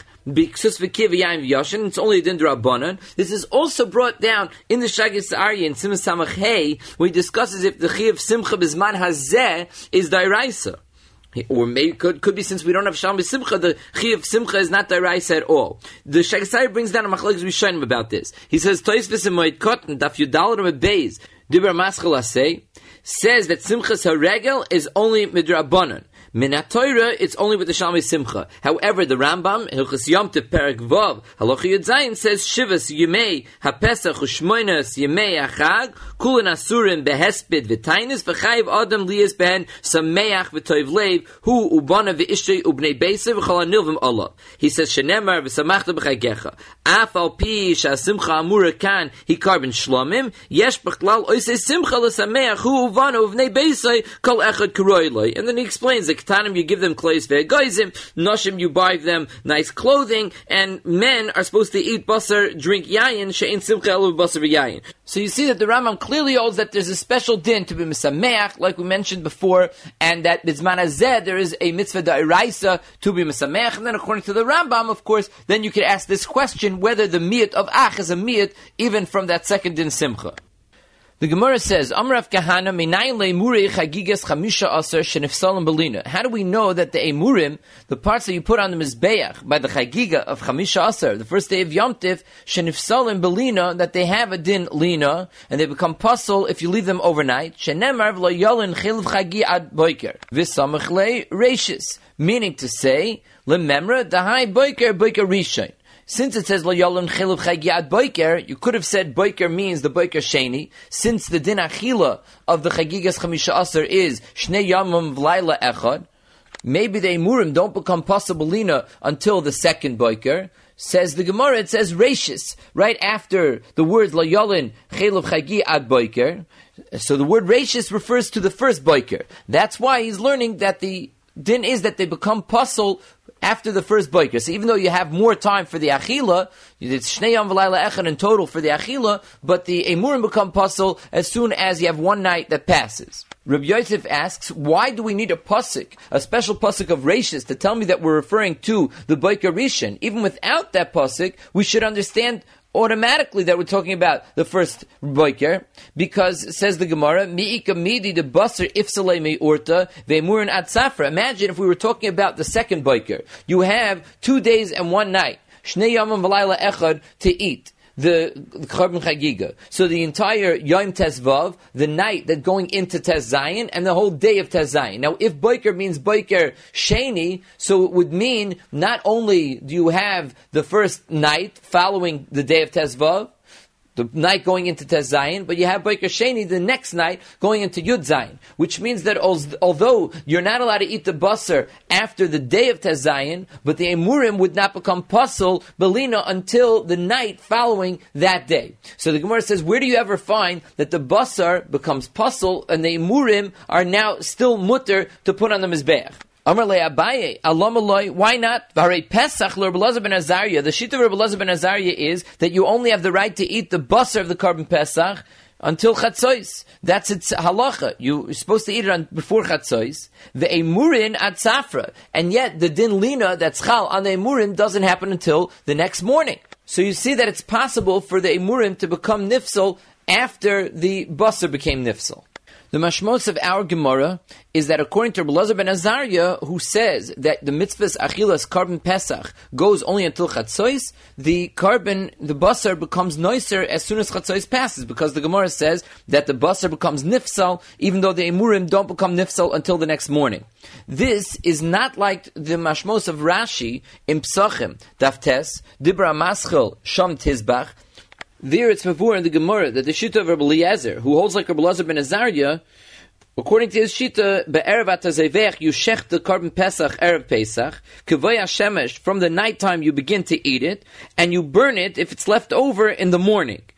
It's only a din d'Rabbanan. This is also brought down in the Shagis Arya in Simon Samach Hey, where he discusses if the Chiyav Simcha Bizman Hazeh is d'oraisa. Or maybe could could be, since we don't have Shalom Simcha, the Chiyav Simcha is not d'oraisa at all. The Shagis Arya brings down a Machlokes Rishonim about this. He says, Toisvis and Moed Kotten, Daf Yudalarim Beis, Dibur Maschel Aseh, says that Simchas HaRegel is only midrabanan. Minat Torah, it's only with the Shalmei Simcha. However, the Rambam, Hilchos Yom Tov Perek Vav, Halacha Yud Zayin, says Shivas Yemei HaPesach U'Shmoinas Yemei HaChag Kulin Asurim Behesped V'Tainis V'Chayiv Adam Liyas Behen Sameach V'Toiv Leiv Hu Ubana V'Ishtei Ubnei Beisav V'Chol HaNilvim Allah. He says Shenemar V'Samachta B'Chagecha Af Al Pi Sha'Simcha Amura Kan Hi Karben Shlomim Yesh B'Chlal Oisei Simcha L'Sameach Hu Ubana Uvnei Beisai Kol Echad Kuroiloi. And then he explains that Ketanim, you give them klois ve'egoizim, Noshim, you buy them nice clothing, and men are supposed to eat basar, drink yayin, she'ein simcha elu basar v'yayin. So you see that the Rambam clearly holds that there's a special din to be misameach, like we mentioned before, and that bizman hazeh there is a mitzvah d'oraisa to be misameach, and then according to the Rambam, of course, then you could ask this question, whether the miyat of ach is a miyat even from that second din simcha. The Gemara says, Amrav Kahana minayin le'emurei chagigas chamisha aser shenifsalim belina. How do we know that the emurim, the parts that you put on the mizbeach by the chagiga of chamisha aser, the first day of Yom Tiv, shenifsalim belina, that they have a din lina and they become puzzle if you leave them overnight? Shenemar v'lo yolin chilv chagi ad boiker v'samach le reishis, meaning to say lememra dahai boiker boiker rishon. Since it says Lo Yolon Chiluv Chagiat Boiker, you could have said Boiker means the Boiker Sheni. Since the din achila of the Chagigas Chamisha Aser is Shnei Yamim V'Laila Echad, maybe the Emurim don't become possibilina until the second Boiker. Says the Gemara, it says Reishis, right after the words Lo Yolon Chiluv Chagiat Boiker. So the word Reishis refers to the first Boiker. That's why he's learning that the din is that they become puzzle after the first boiker. So even though you have more time for the achila, it's shnei yom v'layla echad in total for the achila, but the emurim become puzzle as soon as you have one night that passes. Rabbi Yosef asks, why do we need a pasuk, a special pasuk of Reishis, to tell me that we're referring to the boiker rishon? Even without that pasuk, we should understand automatically that we're talking about the first boiker, because says the Gemara, mi'ika midi de basar ifsalei me'urta ve'emurin ad safra. Imagine if we were talking about the second boiker. You have two days and one night, shnei yamim v'layla echad, to eat the Karban Chagiga. So the entire Yom Tes Vav, the night that going into Tes Zayin, and the whole day of Tes Zayin. Now, if Boiker means Boiker Sheni, so it would mean not only do you have the first night following the day of Tes Vav, the night going into Tes Zayin, but you have Boiker Sheni the next night going into Yud Zayin, which means that although you're not allowed to eat the basar after the day of Tes Zayin, but the emurim would not become pasul belina until the night following that day. So the Gemara says, where do you ever find that the basar becomes pasul and the emurim are now still mutter to put on the mizbeach? Amar le Abaye, Alam Eloi, why not? V'harei Pesach le Rabbi Elazar ben Azariah. The shita of Rabbi Elazar ben Azariah is that you only have the right to eat the basar of the Karban Pesach until Chatzos. That's its halacha. You're supposed to eat it on, before Chatzos. The emurin at safra, and yet the din lina that's chal on the emurin doesn't happen until the next morning. So you see that it's possible for the emurim to become nifsal after the basar became nifsal. The mashmos of our Gemara is that according to Rabbi Elazar ben Azariah, who says that the mitzvahs achilas Karban Pesach goes only until Chatzos, the Karban, the basar becomes noiser as soon as Chatzos passes, because the Gemara says that the basar becomes nifsal, even though the emurim don't become nifsal until the next morning. This is not like the mashmos of Rashi in Psachim, Daftes, Dibra Maschel, Shom Tizbach. There it's before in the Gemara that the Shita of Rabbi Eliezer, who holds like Rabbi Elazar ben Azariah, according to his Shita, be'erev atazevech, you shech the Karban Pesach, erev Pesach, kevay hashemesh, from the nighttime you begin to eat it, and you burn it if it's left over in the morning.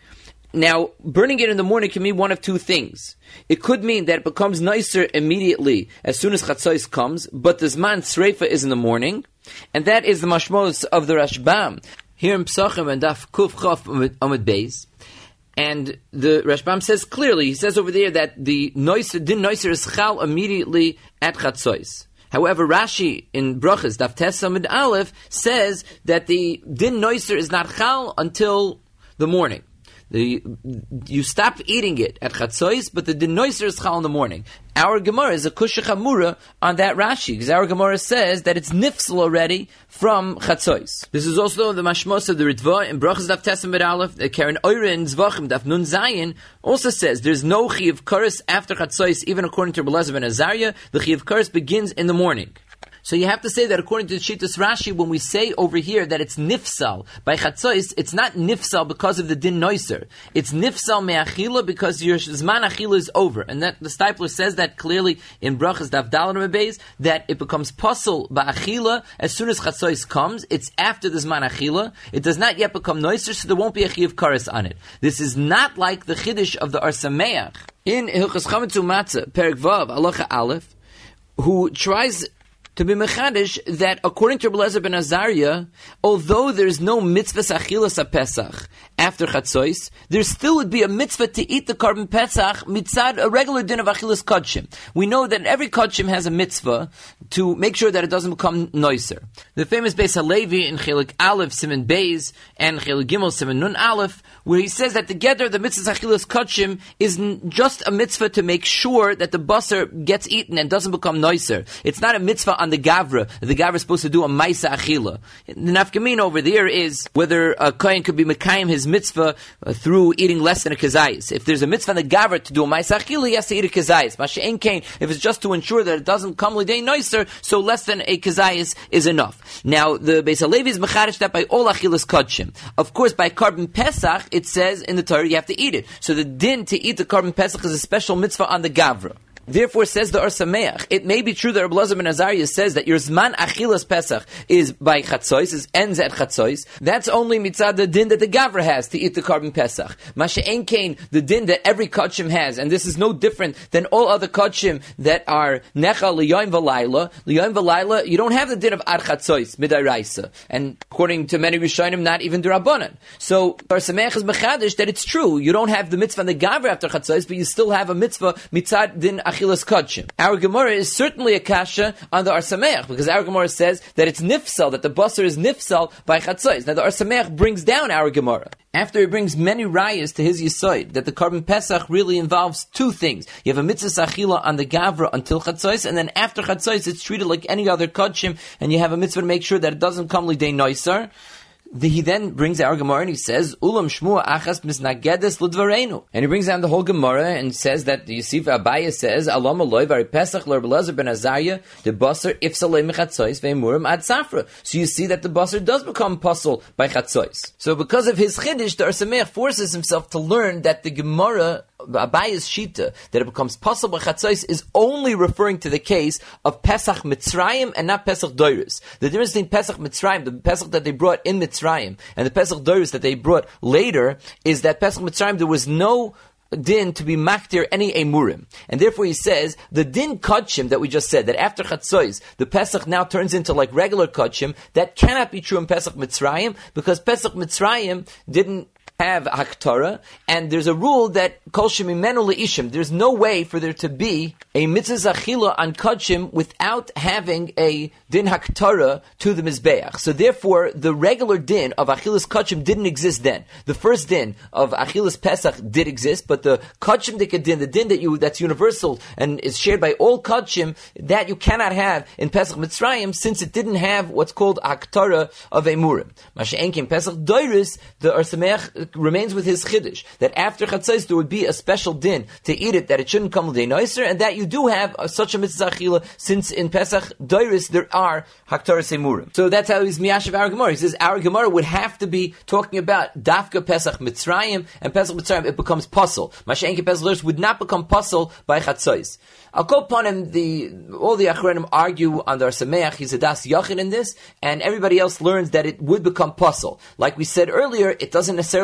Now, burning it in the morning can mean one of two things. It could mean that it becomes nicer immediately as soon as Chatzos comes, but the Zman Sreifa is in the morning, and that is the mashmos of the Rashbam. Here in Pesachim and Daf Kuf Chof Amud Beis, and the Rashbam says clearly, he says over there that the noiser, din noiser is chal immediately at Chatzos. However, Rashi in Brachas Daf Tes Amud Aleph says that the din noiser is not chal until the morning. The, you stop eating it at Chatzos, but the din noiser is chal in the morning. Our Gemara is a kusha chamura on that Rashi, because our Gemara says that it's nifsal already from Chatzos. This is also the mashmos of the Ritva in Brachas Daf Tes Amud Aleph. The Karen Oira in Zvachim Daf Nun Zayin also says there's no chiyuv kares after Chatzos, even according to Rebbe ben Azariah. The chiyuv kares begins in the morning. So you have to say that according to Shittas Rashi, when we say over here that it's nifsal by Chatzos, it's not nifsal because of the din noiser. It's nifsal me'achila because your zman achila is over. And that the Stipler says that clearly in Brachas Daf Daled Amud Beis, that it becomes pasul ba'achila as soon as Chatzos comes. It's after the zman achila. It does not yet become noiser, so there won't be a chiyuv kares on it. This is not like the chiddush of the Or Sameach in Hilchos Chametz U'Matzah, Perek Vav, Halacha Aleph, who tries to be mechadish that according to Rebbe ben Azariah, although there is no mitzvah achilas Pesach after Chatzos, there still would be a mitzvah to eat the carbon Pesach mitzad a regular din of achilas kodshim. We know that every kodshim has a mitzvah to make sure that it doesn't become noiser. The famous Beis Halevi in Chelik Aleph Siman Beis and Chelik Gimel Siman Nun Aleph, where he says that together the mitzvah achilas kodshim is n- just a mitzvah to make sure that the basar gets eaten and doesn't become noiser. It's not a mitzvah on the gavra. The gavra is supposed to do a maisa achila. The nafkamin over there is whether a kohen could be mekayim his mitzvah uh, through eating less than a kazayis. If there's a mitzvah on the gavra to do a maisa achila, he has to eat a kazayis. Mashe'en kain, if it's just to ensure that it doesn't come l'day noiser, so less than a kazayis is enough. Now, the Beis Halevi is mechadish that by all achilas kodshim. Of course, by carbon pesach, it says in the Torah you have to eat it. So the din to eat the carbon pesach is a special mitzvah on the gavra. Therefore, says the Or Sameach, it may be true that Rebbe ben Azariah says that your Zman Achilas Pesach is by Chatzos, is ends at Chatzos. That's only mitzad the din that the Gavra has to eat the carbon Pesach. Masha'en kain, the din that every Kodshim has, and this is no different than all other Kodshim that are Necha L'Yoim V'Layla. L'Yoim V'Layla, you don't have the din of Ad Chatzos, Midai and according to many Rishonim, not even D'Rabbanan. So, Or Sameach is Mechadish that it's true. You don't have the mitzvah on the Gavra after Chatzos, but you still have a mitzvah mitzad din Achilas Kodshim. Our Gemara is certainly a kasha on the Or Sameach, because our Gemara says that it's nifsal, that the basar is nifsal by Chatzos. Now the Or Sameach brings down our Gemara after he brings many rayas to his yisoid that the carbon pesach really involves two things. You have a mitzvah achila on the gavra until Chatzos, and then after Chatzos it's treated like any other kodshim, and you have a mitzvah to make sure that it doesn't come lidei noiser. The, he then brings our Gemara and he says, Ulam Shmua Achas Misnagedes Ludvarenu. And he brings down the whole Gemara and says that the Yosef Abaya says, Alam Aloy Vari Pesach Ler Belezer Ben Azariah, the Basar Ifsalei Mechatzois Ve'emurim Ad Safra. So you see that the Basar does become puzzle by Chatzois. So because of his Chiddush, the Or Sameach forces himself to learn that the Gemara Abaya's Shita, that it becomes possible by Chatzos, is only referring to the case of Pesach Mitzrayim and not Pesach Doirus. The difference between Pesach Mitzrayim, the Pesach that they brought in Mitzrayim, and the Pesach Doirus that they brought later, is that Pesach Mitzrayim, there was no din to be maktir any emurim. And therefore he says, the din kodshim that we just said, that after Chatzos, the Pesach now turns into like regular kodshim, that cannot be true in Pesach Mitzrayim, because Pesach Mitzrayim didn't have Haktorah, and there's a rule that Kol Shemimenu Le'ishim, there's no way for there to be a mitzvah achila on Kodshim without having a din Haktorah to the Mizbeach. So therefore, the regular din of Achilas Kodshim didn't exist then. The first din of Achilas Pesach did exist, but the Kodshim Dika din, the din that you, that's universal and is shared by all Kodshim, that you cannot have in Pesach Mitzrayim, since it didn't have what's called Haktorah of Emurim. Masha'enkim Pesach Doirus, the Or Sameach remains with his chiddush that after Chatzos there would be a special din to eat it, that it shouldn't come l'day noiser, and that you do have uh, such a mitzvah achila, since in Pesach Doirus there are Haktorah Emurim. So that's how he's miyashav our Gemara. He says our Gemara would have to be talking about Dafka Pesach Mitzrayim, and Pesach Mitzrayim it becomes puzzle. Masha'enki Pesach Doirus would not become puzzle by Chatzos. I'll go upon him, the, all the Achronim argue on the Or Sameach, he's a Das Yachin in this, and everybody else learns that it would become puzzle. Like we said earlier, it doesn't necessarily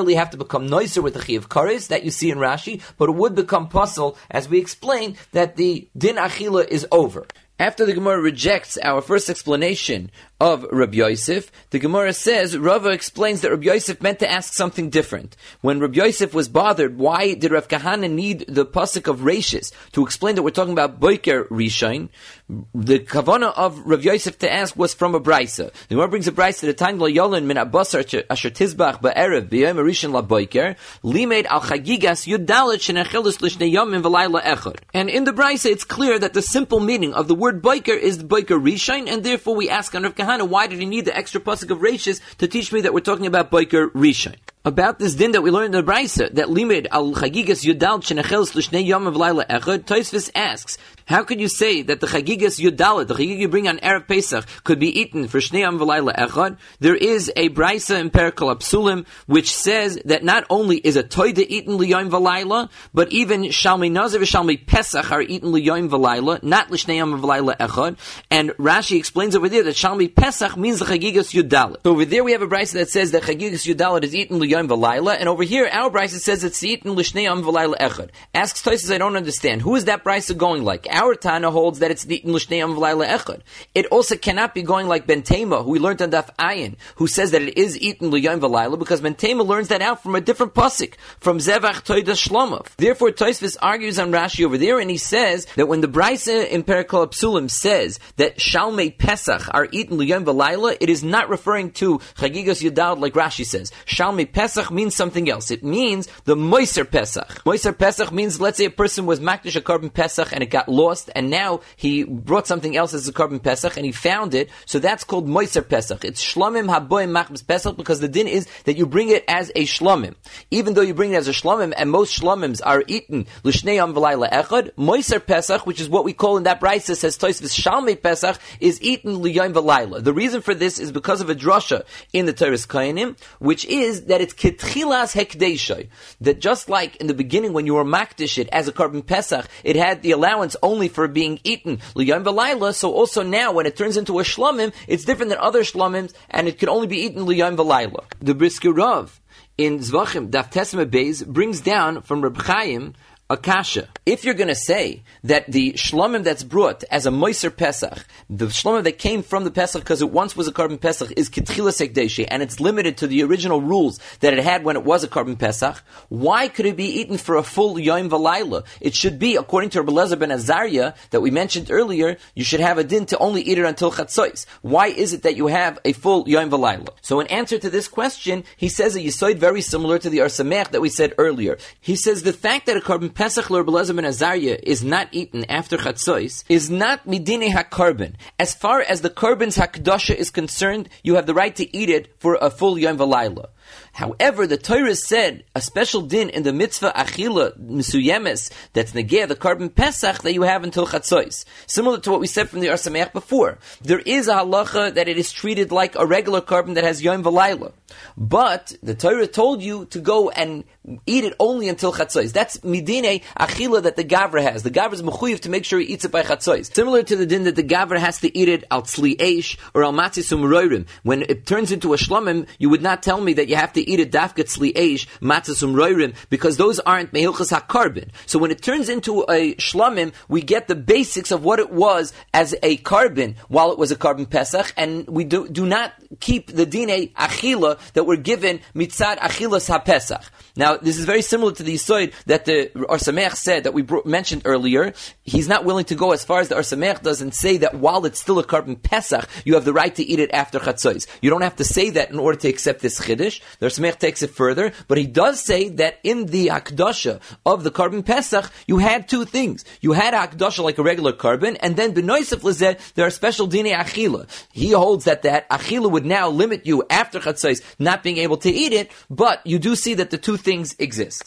necessarily have to become noiser with the chi of kares that you see in Rashi, but it would become puzzle, as we explained, that the din achila is over. After the Gemara rejects our first explanation of Rabbi Yosef, the Gemara says, Rava explains that Rabbi Yosef meant to ask something different. When Rabbi Yosef was bothered, why did Rav Kahana need the pasuk of Reishis to explain that we're talking about Boiker Rishon? The kavanah of Rav Yosef to ask was from a brisa. The Gemara brings a brisa to the time lo yolin min abasar asher tizbach ba'erev b'yom rishon la Boiker limed al chagigas yudalet shenachilus l'shnei yomim v'layla echad. And in the brisa, it's clear that the simple meaning of the word Boiker is Boiker Rishon, and therefore we ask on Rav Kahana, why did he need the extra pasuk of Reishis to teach me that we're talking about Boiker Rishon? About this din that we learned in the brisa, that limed al chagigas yudal shenachelis l'shnei yom v'layla echad, Tosfos asks, how could you say that the chagigas yudalet, the chagig you bring on Erev Pesach, could be eaten for shnei yom v'layla echad? There is a brisa in Perikol Apsulim which says that not only is a toida eaten liyom v'layla, but even shalmei nazir v'shalmei pesach are eaten liyom v'layla, not l'shnei yom v'layla echad. And Rashi explains over there that shalmei pesach means the chagigas yudalet. So over there we have a brisa that says that chagigas yudalet is eaten liyom v'layla, and over here our brisa says it's eaten l'shnei yom v'layla echad. Asks Tosfos, I don't understand. Who is that brisa going like? Our Tana holds that it's eaten l'shnei yom v'layla echad. It also cannot be going like Ben Tema, who we learned on Daf Ayin, who says that it is eaten l'yom v'layla, because Ben Tema learns that out from a different pasuk, from Zevach Toidas Shlomov. Therefore, Tosfos argues on Rashi over there, and he says that when the brisa in Perikol Apsulim says that Shalmei Pesach are eaten l'yom v'layla, it is not referring to Chagigas Yudal like Rashi says. Shalmei Pesach means something else. It means the Moiser Pesach. Moiser Pesach means, let's say a person was makdish a carbon Pesach and it got lost, and now he brought something else as a carbon Pesach and he found it, so that's called Moiser Pesach. It's Shlomim Haboim Machmas Pesach, because the din is that you bring it as a Shlomim. Even though you bring it as a Shlomim, and most Shlomims are eaten l'shnei yom v'layla echad, Moiser Pesach, which is what we call in that brisa, says Tosfos, Shalmei Pesach is eaten l'yom v'layla. The reason for this is because of a drasha in the Teres Kohanim, which is that it's ketchilas hekdeshay, that just like in the beginning when you were makdish it as a carbon Pesach, it had the allowance only for being eaten l'yom v'layla, so also now when it turns into a shlomim, it's different than other shlomims, and it can only be eaten l'yom v'layla. The Brisker Rav in Zvachim Daf Tesma Beis brings down from Reb Chaim a kasha. If you're going to say that the shlomim that's brought as a moiser pesach, the shlomim that came from the pesach because it once was a carbon pesach, is ketchilas hekdeshi, and it's limited to the original rules that it had when it was a carbon pesach, why could it be eaten for a full yom v'layla? It should be, according to Rabbi Elazar ben Azariah that we mentioned earlier, you should have a din to only eat it until chatzos. Why is it that you have a full yom v'layla? So in answer to this question, he says a yisoid very similar to the Or Sameach that we said earlier. He says the fact that a carbon Pesach Rabbi Elazar ben Azariah is not eaten after Chatzos is not midine hakarban. As far as the karban's hakdasha is concerned, you have the right to eat it for a full yom v'layla. However, the Torah said a special din in the mitzvah achila misuyemes that's negeh the carbon pesach that you have until chatzos. Similar to what we said from the Or Sameach before, there is a halacha that it is treated like a regular carbon that has yom v'layla, but the Torah told you to go and eat it only until chatzos. That's midine achila that the gavra has. The gavra is mechuyev to make sure he eats it by chatzos. Similar to the din that the gavra has to eat it al tzli eish or al matzis umroirim. When it turns into a shlomim, you would not tell me that you have to eat it dafka tzli eish, matzis umroirim, because those aren't mehilchas hakarbon. So when it turns into a shlomim, we get the basics of what it was as a carbon while it was a carbon pesach, and we do, do not keep the dine achila that were given mitzad achilas ha-pesach. Now, this is very similar to the yisoid that the Or Sameach said that we bro- mentioned earlier. He's not willing to go as far as the Or Sameach does and say that while it's still a carbon pesach, you have the right to eat it after chatzos. You don't have to say that in order to accept this chiddush. The Or Sameach takes it further, but he does say that in the hakdasha of the carbon pesach, you had two things. You had a hakdasha like a regular carbon, and then b'noisef lezeh, there are special dine achila. He holds that that achila would now limit you after chatzos not being able to eat it, but you do see that the two things exist.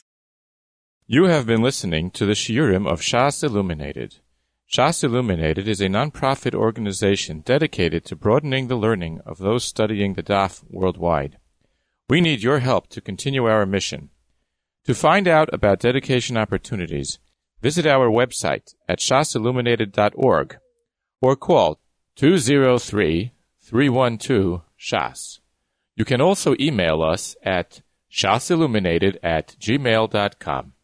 You have been listening to the Shiurim of Shas Illuminated. Shas Illuminated is a non-profit organization dedicated to broadening the learning of those studying the Daf worldwide. We need your help to continue our mission. To find out about dedication opportunities, visit our website at shas illuminated dot org or call two zero three, three one two, S H A S. You can also email us at shasilluminated at gmail dot com.